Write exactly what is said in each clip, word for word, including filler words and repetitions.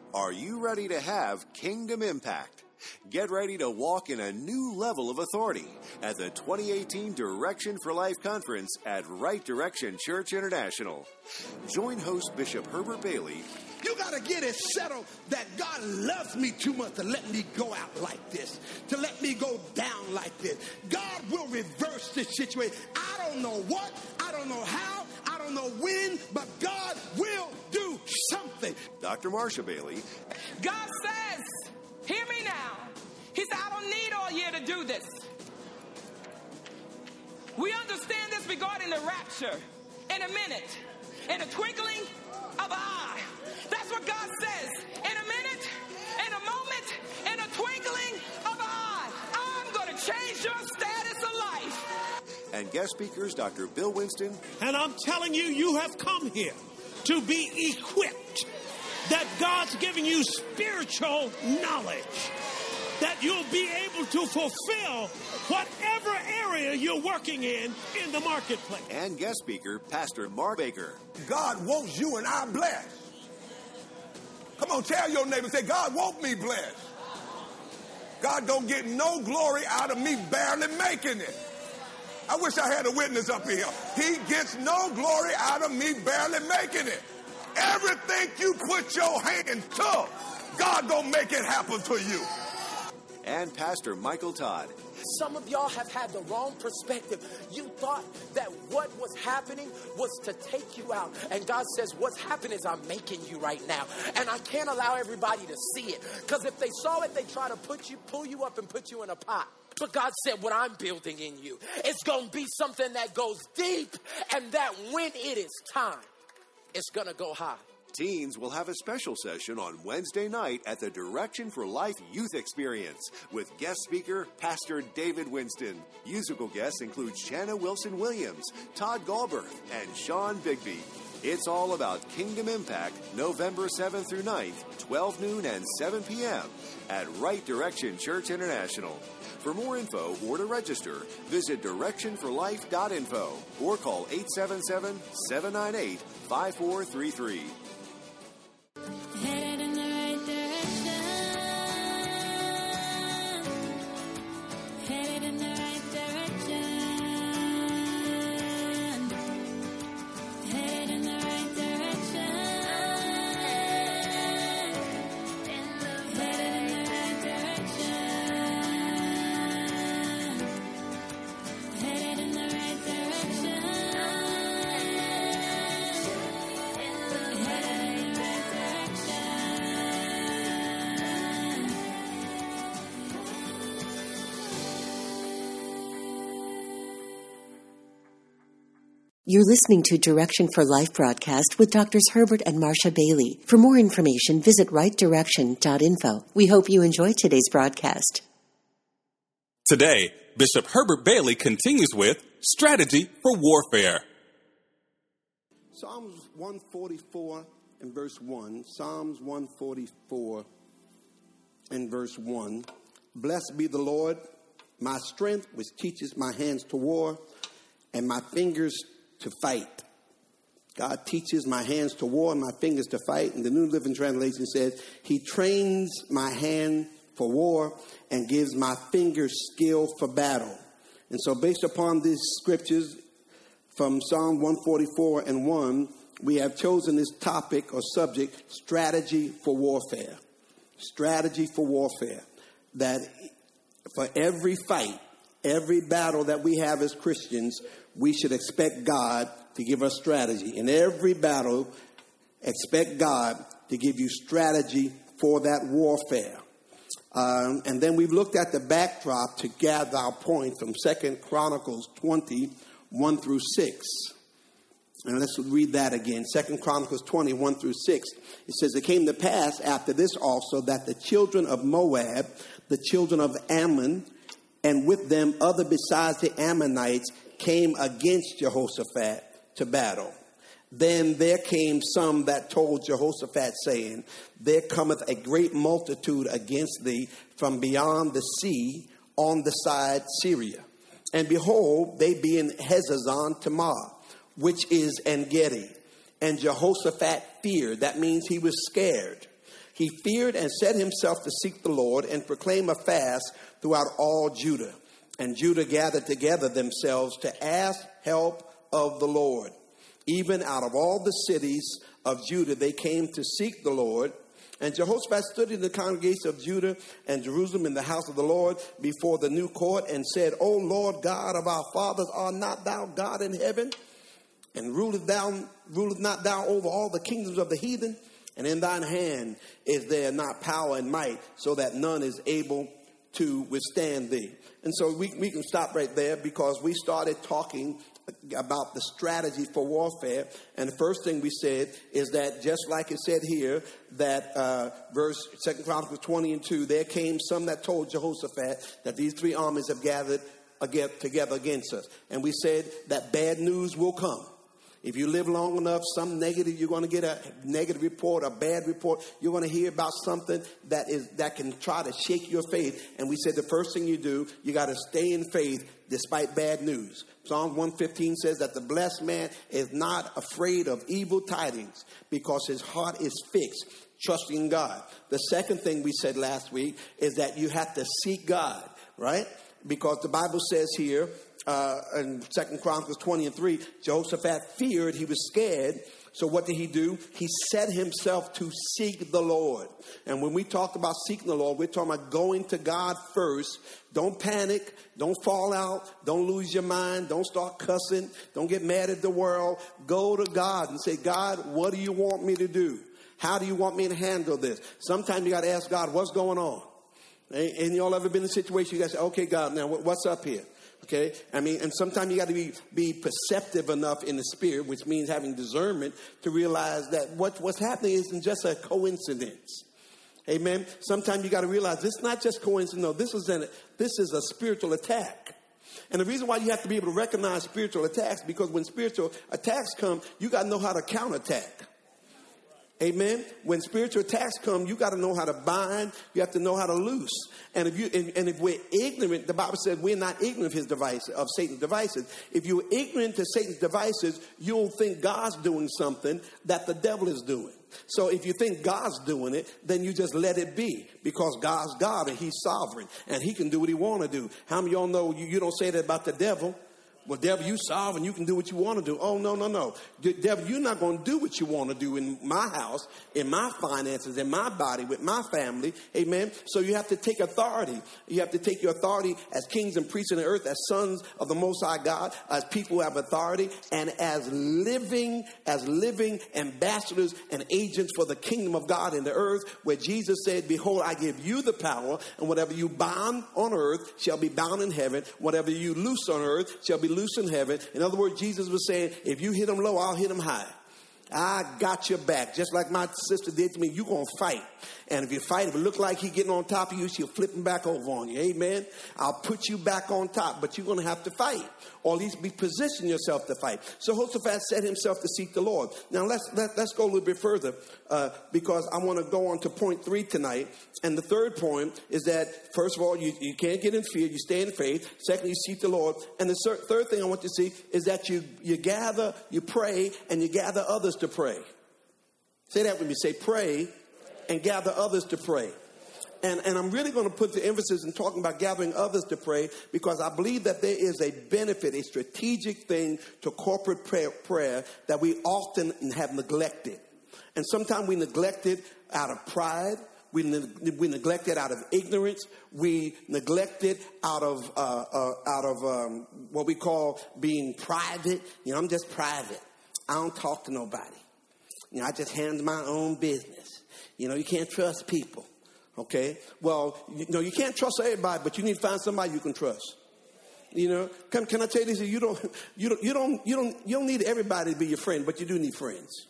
Are you ready to have kingdom impact? Get ready to walk in a new level of authority at the twenty eighteen Direction for Life Conference at Right Direction Church International. Join host Bishop Herbert Bailey. You got to get it settled that God loves me too much to let me go out like this, to let me go down like this. God will reverse this situation. I don't know what, I don't know how, I don't know when, but God will do something. Doctor Marsha Bailey. God says, hear me now. He said, I don't need all year to do this. We understand this regarding the rapture in a minute, in a twinkling of an eye. That's what God says. In a minute, in a moment, in a twinkling of an eye, I'm going to change your status of life. And guest speakers, Doctor Bill Winston. And I'm telling you, you have come here to be equipped, that God's giving you spiritual knowledge, that you'll be able to fulfill whatever area you're working in in the marketplace. And guest speaker, Pastor Mark Baker. God wants you and I blessed. Come on, tell your neighbor, say, God wants me blessed. God don't get no glory out of me barely making it. I wish I had a witness up here. He gets no glory out of me barely making it. Everything you put your hand to, God gonna make it happen to you. And Pastor Michael Todd. Some of y'all have had the wrong perspective. You thought that what was happening was to take you out. And God says, what's happening is I'm making you right now. And I can't allow everybody to see it. Because if they saw it, they try to put you, pull you up and put you in a pot. But God said, what I'm building in you, it's going to be something that goes deep. And that when it is time, it's going to go high. Teens will have a special session on Wednesday night at the Direction for Life Youth Experience with guest speaker Pastor David Winston. Musical guests include Shanna Wilson-Williams, Todd Galbraith, and Sean Bigby. It's all about Kingdom Impact, November seventh through ninth, twelve noon and seven p.m. at Right Direction Church International. For more info or to register, visit direction for life dot info or call eight seven seven, seven nine eight, five four three three. Headed in the right direction. Headed in the right direction. Headed in the right direction. Headed in the right direction. Headed in the right direction. You're listening to Direction for Life broadcast with Doctors Herbert and Marsha Bailey. For more information, visit right direction dot info. We hope you enjoy today's broadcast. Today, Bishop Herbert Bailey continues with Strategy for Warfare. Psalms one forty-four and verse one. Psalms one forty-four and verse one. Blessed be the Lord, my strength, which teaches my hands to war and my fingers to fight. God teaches my hands to war and my fingers to fight. And the New Living Translation says, He trains my hand for war and gives my fingers skill for battle. And so based upon these scriptures from Psalm one forty-four and one, we have chosen this topic or subject, strategy for warfare. Strategy for warfare. That for every fight, every battle that we have as Christians, we should expect God to give us strategy. In every battle, expect God to give you strategy for that warfare. Um, and then we've looked at the backdrop to gather our point from Second Chronicles twenty, one through six. And let's read that again. Second Chronicles twenty, one through six. It says, it came to pass after this also that the children of Moab, the children of Ammon, and with them other besides the Ammonites, came against Jehoshaphat to battle. Then there came some that told Jehoshaphat, saying, there cometh a great multitude against thee from beyond the sea on the side Syria. And behold, they be in Hazazon Tamar, which is En-gedi. And Jehoshaphat feared. That means he was scared. He feared and set himself to seek the Lord and proclaim a fast throughout all Judah. And Judah gathered together themselves to ask help of the Lord. Even out of all the cities of Judah, they came to seek the Lord. And Jehoshaphat stood in the congregation of Judah and Jerusalem in the house of the Lord before the new court and said, O Lord God of our fathers, art not thou God in heaven? And rulest thou, rulest not thou over all the kingdoms of the heathen? And in thine hand is there not power and might, so that none is able to withstand thee. And so we, we can stop right there, because we started talking about the strategy for warfare. And the first thing we said is that, just like it said here, that uh, verse Second Chronicles twenty and two, there came some that told Jehoshaphat that these three armies have gathered again, together against us. And we said that bad news will come. If you live long enough, some negative, you're going to get a negative report, a bad report. You're going to hear about something that is that can try to shake your faith. And we said the first thing you do, you got to stay in faith despite bad news. Psalm one fifteen says that the blessed man is not afraid of evil tidings, because his heart is fixed, trusting God. The second thing we said last week is that you have to seek God, right? Because the Bible says here, Uh, in Second Chronicles twenty and three, Jehoshaphat feared, he was scared. So what did he do? He set himself to seek the Lord. And when we talk about seeking the Lord, we're talking about going to God first. Don't panic. Don't fall out. Don't lose your mind. Don't start cussing. Don't get mad at the world. Go to God and say, God, what do you want me to do? How do you want me to handle this? Sometimes you got to ask God, what's going on? And y'all ever been in a situation you got to say, okay, God, now what's up here? Okay, I mean, and sometimes you got to be, be perceptive enough in the spirit, which means having discernment, to realize that what, what's happening isn't just a coincidence. Amen. Sometimes you got to realize this is not just coincidence. No, this is an, this is a spiritual attack. And the reason why you have to be able to recognize spiritual attacks, because when spiritual attacks come, you got to know how to counterattack. Amen. When spiritual attacks come, you got to know how to bind. You have to know how to loose. And if you and, and if we're ignorant, the Bible says we're not ignorant of his devices, of Satan's devices. If you're ignorant to Satan's devices, you'll think God's doing something that the devil is doing. So if you think God's doing it, then you just let it be, because God's God and he's sovereign and he can do what he want to do. How many of y'all know you, you don't say that about the devil? Well, devil, you sovereign, you can do what you want to do. Oh, no, no, no. Devil, you're not going to do what you want to do in my house, in my finances, in my body, with my family. Amen. So you have to take authority. You have to take your authority as kings and priests in the earth, as sons of the Most High God, as people who have authority, and as living, as living ambassadors and agents for the kingdom of God in the earth, where Jesus said, behold, I give you the power, and whatever you bind on earth shall be bound in heaven. Whatever you loose on earth shall be loose in heaven. In other words, Jesus was saying, if you hit them low, I'll hit them high. I got your back. Just like my sister did to me, you're going to fight. And if you fight, if it look like he's getting on top of you, she'll flip him back over on you. Amen. I'll put you back on top, but you're going to have to fight, or at least be positioning yourself to fight. So Jehoshaphat set himself to seek the Lord. Now let's let, let's go a little bit further, uh, because I want to go on to point three tonight. And the third point is that, first of all, you, you can't get in fear. You stay in faith. Secondly, you seek the Lord. And the third thing I want you to see is that you, you gather, you pray, and you gather others to pray. Say that with me. Say pray and gather others to pray. And, and I'm really going to put the emphasis in talking about gathering others to pray, because I believe that there is a benefit, a strategic thing to corporate prayer, prayer that we often have neglected. And sometimes we neglect it out of pride. We, ne- we neglect it out of ignorance. We neglect it out of uh, uh, out of um, what we call being private. You know, I'm just private. I don't talk to nobody. You know, I just handle my own business. You know, you can't trust people. Okay? Well, you know, you can't trust everybody, but you need to find somebody you can trust. You know, can, can I tell you this? You don't, you don't, you don't, you don't, you don't need everybody to be your friend, but you do need friends.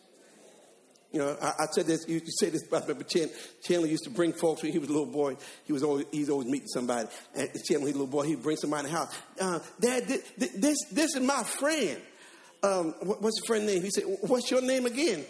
You know, I, I said this. You, you say this about me, but Chandler used to bring folks when he was a little boy. He was always, he's always meeting somebody. And Chandler, he was a little boy, he'd bring somebody in the house. Uh, Dad, this, this, this is my friend. Um, what, what's your friend's name? He said, what's your name again?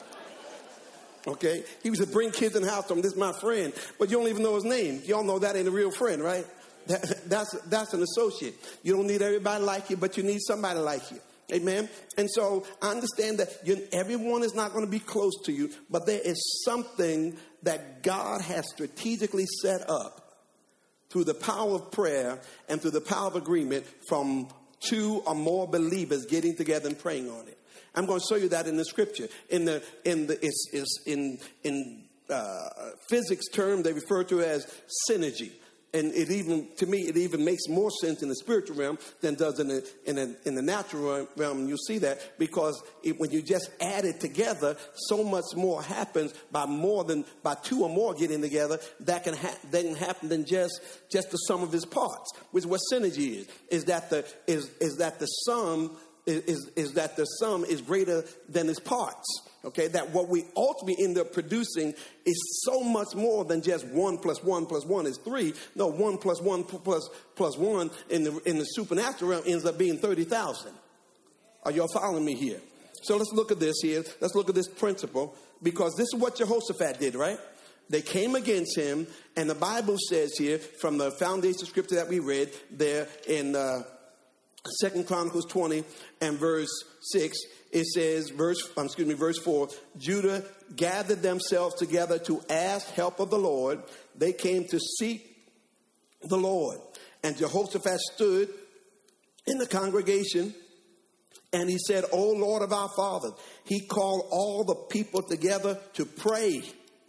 Okay, he was to bring kids in the house to him. This is my friend, but you don't even know his name. Y'all know that ain't a real friend, right? That, that's that's an associate. You don't need everybody like you, but you need somebody like you. Amen. And so I understand that you, everyone is not going to be close to you, but there is something that God has strategically set up through the power of prayer and through the power of agreement from two or more believers getting together and praying on it. I'm going to show you that in the scripture. In the in the it's, it's in in uh, physics term, they refer to it as synergy. And it even, to me, it even makes more sense in the spiritual realm than does in the in the, in the natural realm. And you'll see that because it, when you just add it together, so much more happens by more than by two or more getting together. That can ha- that can happen than just just the sum of its parts. Which is what synergy is. Is that the is is that the sum is is, is that the sum is greater than its parts. Okay, that what we ultimately end up producing is so much more than just one plus one plus one is three. No, one plus one plus plus one in the in the supernatural realm ends up being thirty thousand. Are y'all following me here? So let's look at this here. Let's look at this principle, because this is what Jehoshaphat did, right? They came against him, and the Bible says here from the foundation scripture that we read there in uh, Second Chronicles twenty and verse six. It says, verse, um, excuse me, verse four, Judah gathered themselves together to ask help of the Lord. They came to seek the Lord. And Jehoshaphat stood in the congregation and he said, O Lord of our fathers. He called all the people together to pray.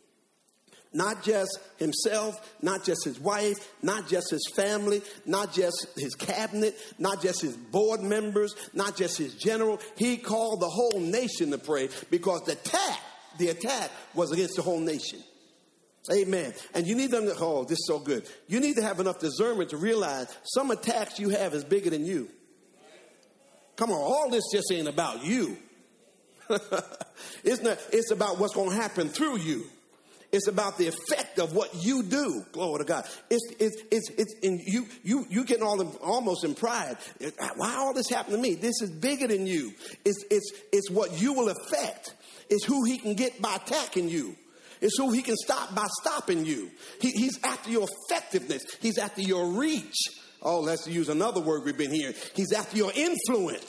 Not just himself, not just his wife, not just his family, not just his cabinet, not just his board members, not just his general. He called the whole nation to pray because the attack, the attack was against the whole nation. Amen. And you need them to, oh, this is so good. You need to have enough discernment to realize some attacks you have is bigger than you. Come on, all this just ain't about you. It's not, it's about what's going to happen through you. It's about the effect of what you do. Glory to God. It's it's it's it's in you you you getting all in, almost in pride. Why all this happened to me? This is bigger than you. It's it's it's what you will affect. It's who he can get by attacking you. It's who he can stop by stopping you. He, he's after your effectiveness. He's after your reach. Oh, let's use another word we've been hearing. He's after your influence.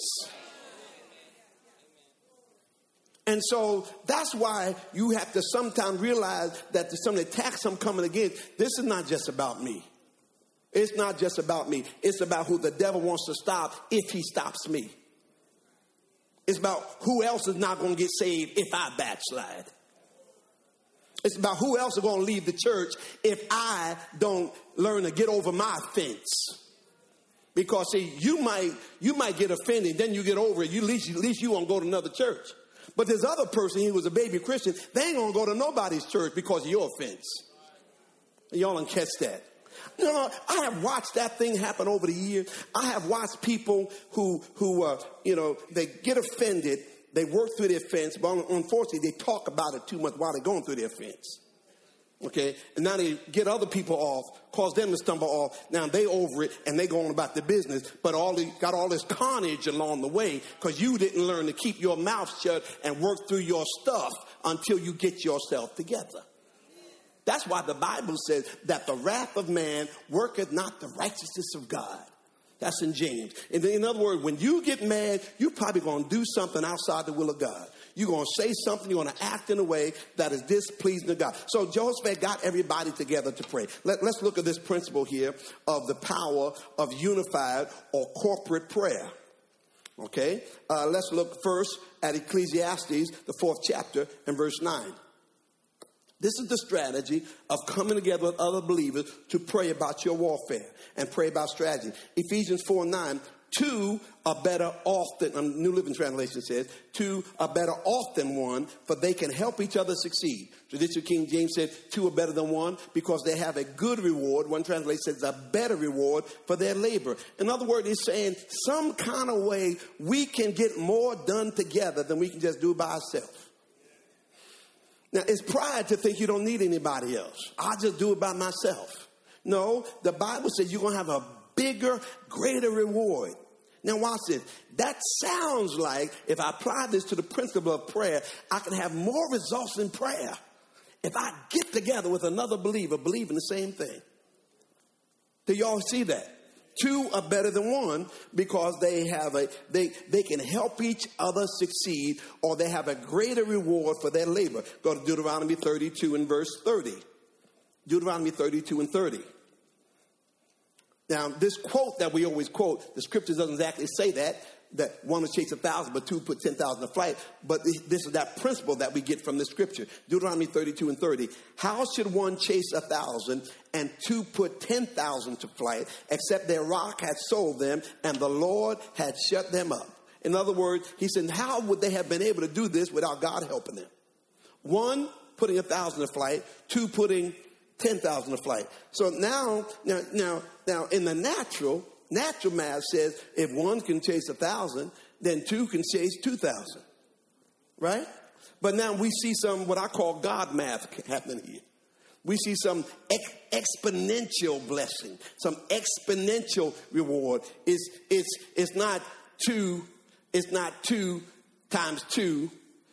And so that's why you have to sometimes realize that there's some attacks I'm coming against. This is not just about me. It's not just about me. It's about who the devil wants to stop if he stops me. It's about who else is not going to get saved if I backslide. It's about who else is going to leave the church if I don't learn to get over my fence. Because see, you might you might get offended, then you get over it. You at least at least you won't go to another church. But this other person, he was a baby Christian, they ain't going to go to nobody's church because of your offense. Y'all don't catch that. You know, I have watched that thing happen over the years. I have watched people who, who uh, you know, they get offended. They work through their offense, but unfortunately, they talk about it too much while they're going through their offense. Okay, and now they get other people off, cause them to stumble off. Now they over it and they go on about their business, but all the, got all this carnage along the way because you didn't learn to keep your mouth shut and work through your stuff until you get yourself together. That's why the Bible says that the wrath of man worketh not the righteousness of God. That's in James. In, in other words, when you get mad, you're probably going to do something outside the will of God. You're going to say something. You're going to act in a way that is displeasing to God. So Jehoshaphat got everybody together to pray. Let, let's look at this principle here of the power of unified or corporate prayer. Okay? Uh, let's look first at Ecclesiastes, the fourth chapter, and verse nine. This is the strategy of coming together with other believers to pray about your warfare and pray about strategy. Ephesians four nine. Two are better off than, um, New Living Translation says, two are better off than one, for they can help each other succeed. Traditional King James said two are better than one because they have a good reward. One translation says a better reward for their labor. In other words, it's saying some kind of way we can get more done together than we can just do by ourselves. Now, it's pride to think you don't need anybody else. I'll just do it by myself. No, the Bible says you're going to have a bigger, greater reward. Now watch this. That sounds like if I apply this to the principle of prayer, I can have more results in prayer if I get together with another believer believing the same thing. Do y'all see that? Two are better than one because they have a they they can help each other succeed, or they have a greater reward for their labor. Go to Deuteronomy thirty-two and verse thirty. Deuteronomy thirty-two and thirty. Now, this quote that we always quote, the scripture doesn't exactly say that, that one will chase a thousand, but two put ten thousand to flight. But this is that principle that we get from the scripture. Deuteronomy thirty-two and thirty. How should one chase a thousand and two put ten thousand to flight, except their rock had sold them and the Lord had shut them up? In other words, he said, how would they have been able to do this without God helping them? One, putting a thousand to flight. Two, putting ten thousand to flight. So now, now, now, now, in the natural, natural math says if one can chase a thousand, then two can chase two thousand, right? But now we see some what I call God math happening here. We see some ex- exponential blessing, some exponential reward. It's it's it's not two. It's not two times two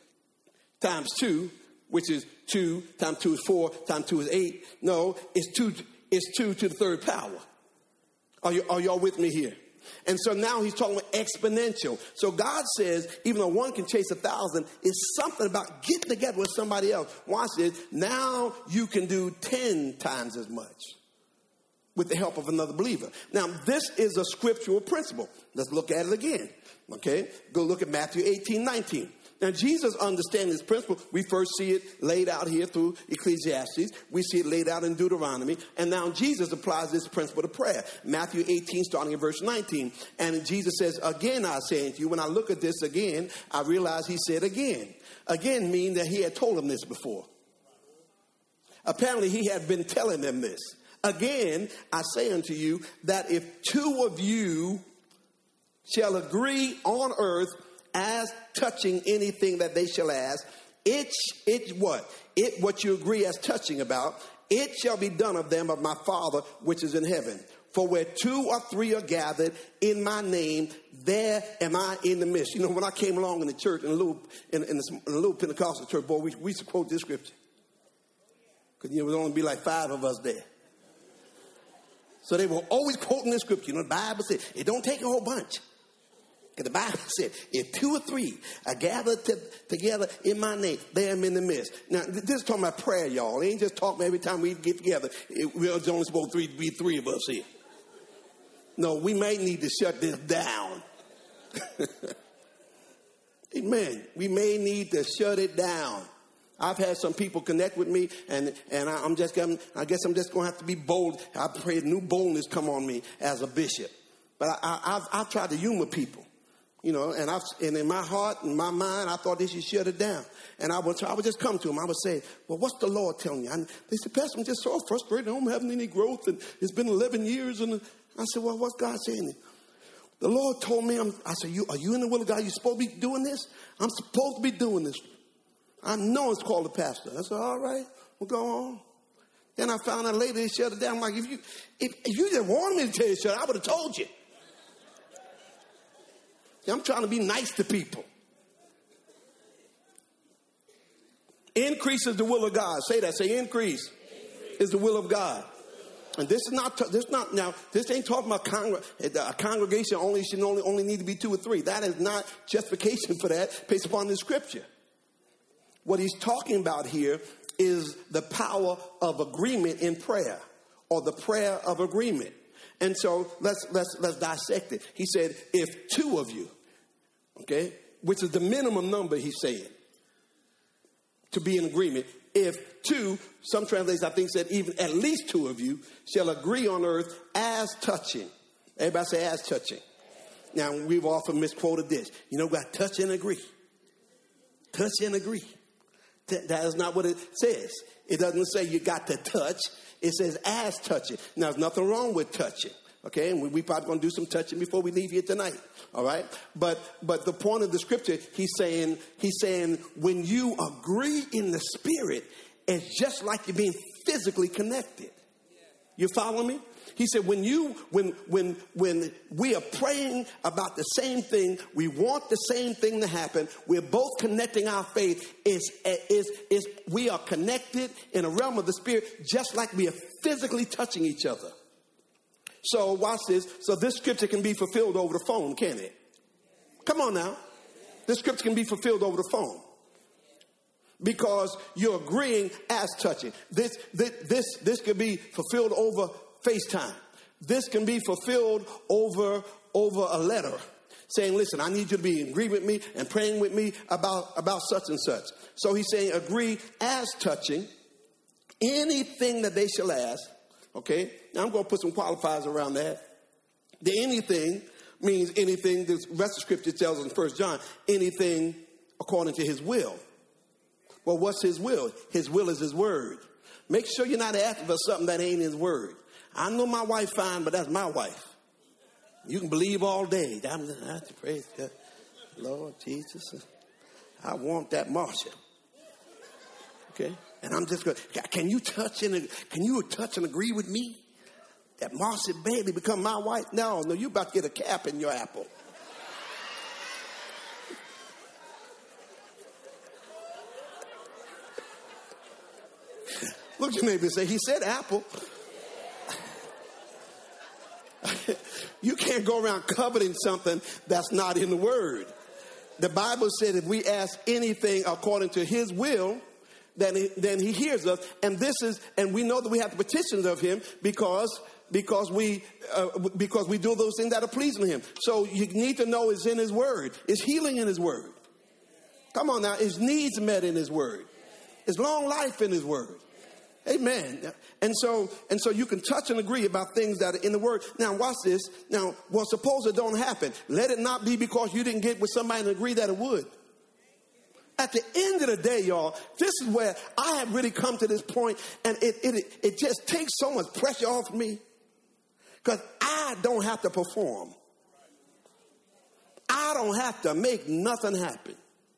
times two, which is two times two is four times two is eight. No, it's two. It's two to the third power. Are you, are y'all with me here? And so now he's talking about exponential. So God says, even though one can chase a thousand, it's something about getting together with somebody else. Watch this. Now you can do ten times as much with the help of another believer. Now, this is a scriptural principle. Let's look at it again. Okay? Go look at Matthew eighteen, nineteen. Now, Jesus understands this principle. We first see it laid out here through Ecclesiastes. We see it laid out in Deuteronomy. And now Jesus applies this principle to prayer. Matthew eighteen, starting in verse nineteen. And Jesus says, again, I say unto you, when I look at this again, I realize he said again. Again meaning that he had told them this before. Apparently, he had been telling them this. Again, I say unto you that if two of you shall agree on earth as touching anything that they shall ask, it, it what? It, what you agree as touching about, it shall be done of them of my Father which is in heaven. For where two or three are gathered in my name, there am I in the midst. You know, when I came along in the church, in a little, in, in, a, in a little Pentecostal church, boy, we, we used to quote this scripture. Because, you know, there would only be like five of us there. So they were always quoting this scripture. You know, the Bible said, it don't take a whole bunch. The Bible said, if two or three are gathered to, together in my name, there I'm in the midst. Now, this is talking about prayer, y'all. It ain't just talking every time we get together. It, we're only supposed to be three of us here. No, we may need to shut this down. Amen. We may need to shut it down. I've had some people connect with me, and, and I, I'm just gonna, I guess I'm just going to have to be bold. I pray new boldness come on me as a bishop. But I, I, I've, I've tried to humor people. You know, and I've, and in my heart and my mind, I thought they should shut it down. And I would, I would just come to them. I would say, well, what's the Lord telling you? And they said, Pastor, I'm just so frustrated. I don't have any growth. And it's been eleven years. And I said, well, what's God saying? The Lord told me, I'm, I said, you, are you in the will of God? You supposed to be doing this? I'm supposed to be doing this. I know it's called a pastor. I said, all right, we'll go on. Then I found out later they shut it down. I'm like, if you, if, if you didn't want me to tell you to shut it, I would have told you. I'm trying to be nice to people. Increase is the will of God. Say that. Say increase, increase. Is the will of God. And this is not, this is not, now, this ain't talking about congr- a congregation only should only, only need to be two or three. That is not justification for that based upon the scripture. What he's talking about here is the power of agreement in prayer, or the prayer of agreement. And so let's let's let's dissect it. He said, if two of you, okay, which is the minimum number he's saying, to be in agreement. If two, some translations I think said even at least two of you shall agree on earth as touching. Everybody say as touching. Now we've often misquoted this. You know, we got touch and agree. Touch and agree. That is not what it says. It doesn't say you got to touch. It says as touching. Now, there's nothing wrong with touching. Okay, and we, we probably going to do some touching before we leave here tonight. All right, but but the point of the scripture, he's saying he's saying when you agree in the spirit, it's just like you're being physically connected. You follow me? He said when you when when when we are praying about the same thing, we want the same thing to happen. We're both connecting our faith. Is is is we are connected in a realm of the spirit, just like we are physically touching each other. So watch this. So this scripture can be fulfilled over the phone, can it? Come on now. This scripture can be fulfilled over the phone. Because you're agreeing as touching. This, this, this, this could be fulfilled over FaceTime. This can be fulfilled over, over a letter. Saying, listen, I need you to be in agreement with me and praying with me about, about such and such. So he's saying agree as touching anything that they shall ask. Okay, now I'm going to put some qualifiers around that. The anything means anything. The rest of Scripture tells us in First John, anything according to his will. Well, what's his will? His will is his word. Make sure you're not asking for something that ain't his word. I know my wife fine, but that's my wife. You can believe all day. I'm to praise God. Lord Jesus, I want that Marsha. Okay? And I'm just going, can you touch and can you touch and agree with me that Marcy Bailey become my wife? No, no, you about to get a cap in your apple. Look at your neighbor and say, he said apple. You can't go around coveting something that's not in the word. The Bible said if we ask anything according to his will, then he, then he hears us. And this is, and we know that we have the petitions of him because, because we, uh, because we do those things that are pleasing to him. So you need to know it's in his word. It's healing in his word. Come on now. His needs met in his word. It's long life in his word. Amen. And so, and so you can touch and agree about things that are in the word. Now watch this. Now, well, suppose it don't happen. Let it not be because you didn't get with somebody and agree that it would. At the end of the day, y'all, this is where I have really come to this point, and it it it just takes so much pressure off me because I don't have to perform. I don't have to make nothing happen.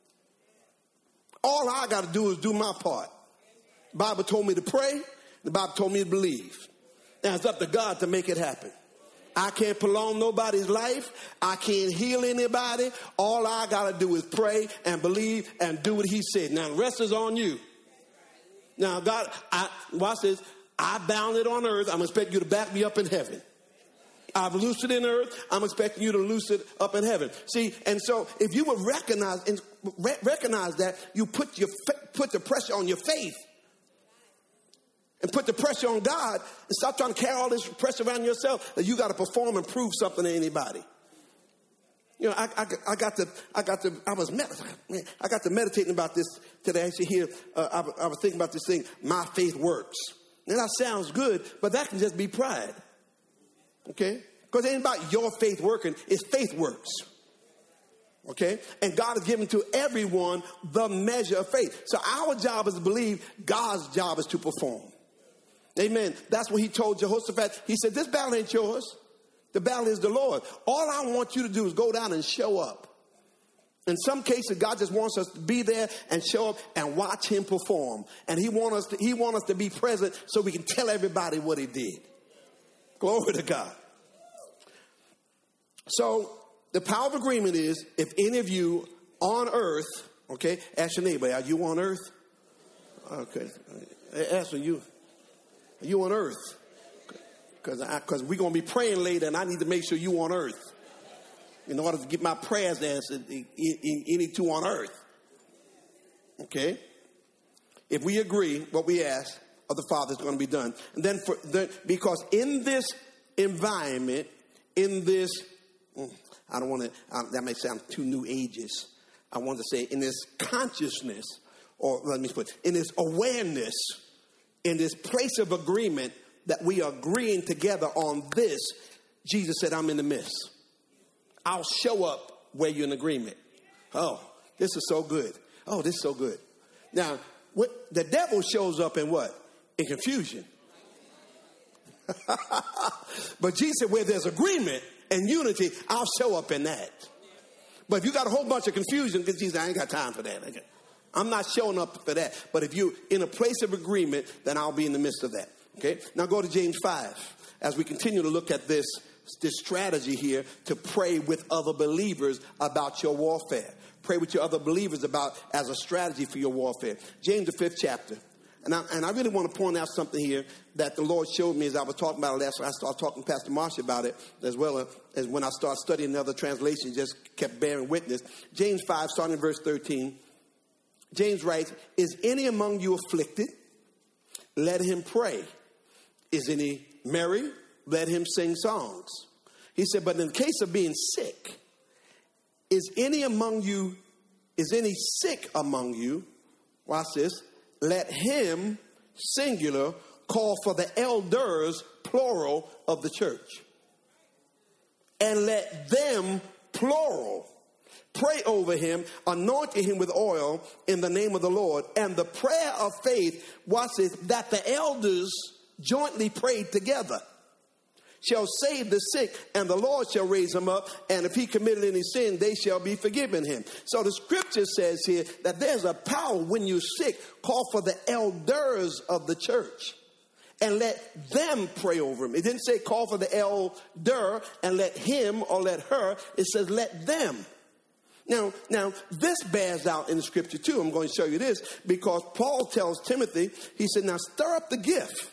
All I got to do is do my part. The Bible told me to pray. The Bible told me to believe. Now it's up to God to make it happen. I can't prolong nobody's life. I can't heal anybody. All I got to do is pray and believe and do what he said. Now, the rest is on you. Now, God, I, watch this. I bound it on earth. I'm expecting you to back me up in heaven. I've loosed it in earth. I'm expecting you to loose it up in heaven. See, and so if you would recognize and re- recognize that, you put your put the pressure on your faith. And put the pressure on God and stop trying to carry all this pressure around yourself that you got to perform and prove something to anybody. You know, I, I, I got to, I got to, I was, man, I got to meditating about this today. I see here, uh, I, I was thinking about this thing, my faith works. Now that sounds good, but that can just be pride. Okay? Because it ain't about your faith working, it's faith works. Okay? And God has given to everyone the measure of faith. So our job is to believe, God's job is to perform. Amen. That's what he told Jehoshaphat. He said, this battle ain't yours. The battle is the Lord. All I want you to do is go down and show up. In some cases, God just wants us to be there and show up and watch him perform. And he wants us to, he wants us to be present so we can tell everybody what he did. Glory to God. So the power of agreement is if any of you on earth, okay, ask your neighbor, are you on earth? Okay. Ask you. Are you on earth? Because because we're going to be praying later, and I need to make sure you on earth in order to get my prayers answered. Any two on earth, okay? If we agree, what we ask of the Father is going to be done, and then for the, because in this environment, in this, I don't want to. Uh, that may sound too new ages. I want to say in this consciousness, or let me put in this awareness. In this place of agreement that we are agreeing together on this, Jesus said, I'm in the midst. I'll show up where you're in agreement. Oh, this is so good. Oh, this is so good. Now, what, the devil shows up in what? In confusion. But Jesus said, where there's agreement and unity, I'll show up in that. But if you got a whole bunch of confusion, because Jesus, I ain't got time for that. I'm not showing up for that. But if you're in a place of agreement, then I'll be in the midst of that. Okay? Now go to James five. As we continue to look at this, this strategy here to pray with other believers about your warfare. Pray with your other believers about as a strategy for your warfare. James, the fifth chapter. And I, and I really want to point out something here that the Lord showed me as I was talking about it last week. I started talking to Pastor Marsha about it as well as when I started studying another translation, just kept bearing witness. James five, starting in verse thirteen. James writes, is any among you afflicted? Let him pray. Is any merry? Let him sing songs. He said, but in the case of being sick, is any among you, is any sick among you? Watch this. Let him, singular, call for the elders, plural, of the church. And let them, plural, pray over him, anointing him with oil in the name of the Lord. And the prayer of faith, watch this, that the elders jointly prayed together, shall save the sick, and the Lord shall raise him up. And if he committed any sin, they shall be forgiven him. So the scripture says here that there's a power when you're sick. Call for the elders of the church and let them pray over him. It didn't say call for the elder and let him or let her. It says let them. Now, now this bears out in the scripture too. I'm going to show you this because Paul tells Timothy, he said, now stir up the gift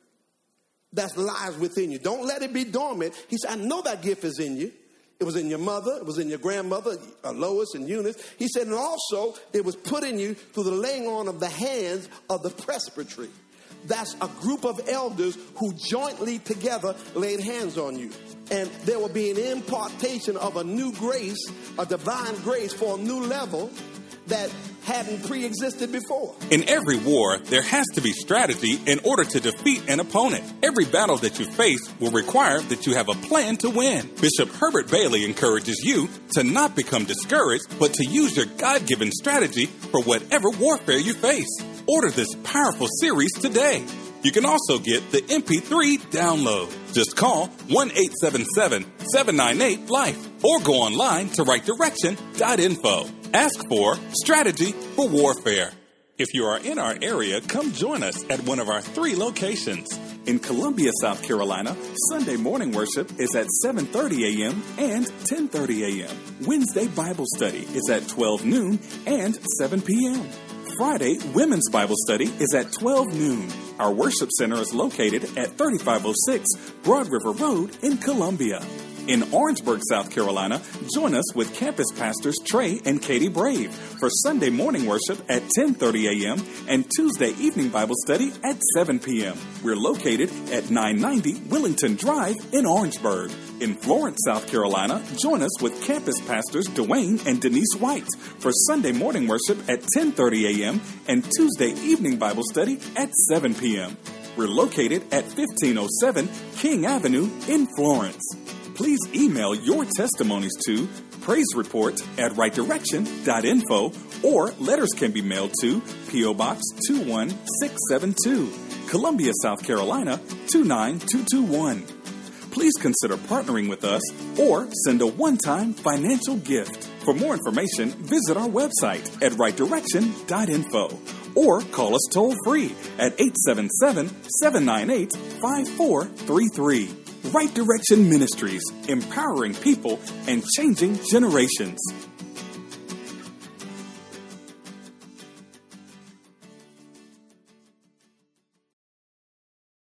that lies within you. Don't let it be dormant. He said, I know that gift is in you. It was in your mother. It was in your grandmother, Lois and Eunice. He said, and also it was put in you through the laying on of the hands of the presbytery. That's a group of elders who jointly together laid hands on you. And there will be an impartation of a new grace, a divine grace for a new level that hadn't pre-existed before. In every war, there has to be strategy in order to defeat an opponent. Every battle that you face will require that you have a plan to win. Bishop Herbert Bailey encourages you to not become discouraged, but to use your God-given strategy for whatever warfare you face. Order this powerful series today. You can also get the M P three download. Just call one eight seven seven, seven nine eight, LIFE or go online to right direction dot info. Ask for Strategy for Warfare. If you are in our area, come join us at one of our three locations. In Columbia, South Carolina, Sunday morning worship is at seven thirty a.m. and ten thirty a.m. Wednesday Bible study is at twelve noon and seven p.m. Friday, Women's Bible Study is at twelve noon. Our worship center is located at thirty-five oh six Broad River Road in Columbia. In Orangeburg, South Carolina, join us with campus pastors Trey and Katie Brave for Sunday morning worship at ten thirty a.m. and Tuesday evening Bible study at seven p.m. We're located at nine ninety Willington Drive in Orangeburg. In Florence, South Carolina, join us with campus pastors Dwayne and Denise White for Sunday morning worship at ten thirty a.m. and Tuesday evening Bible study at seven p.m. We're located at fifteen oh seven King Avenue in Florence. Please email your testimonies to praise report at right direction dot info or letters can be mailed to P O. Box two one six seven two, Columbia, South Carolina two nine two two one. Please consider partnering with us or send a one-time financial gift. For more information, visit our website at right direction dot info or call us toll-free at eight seven seven, seven nine eight, five four three three. Right Direction Ministries, empowering people and changing generations.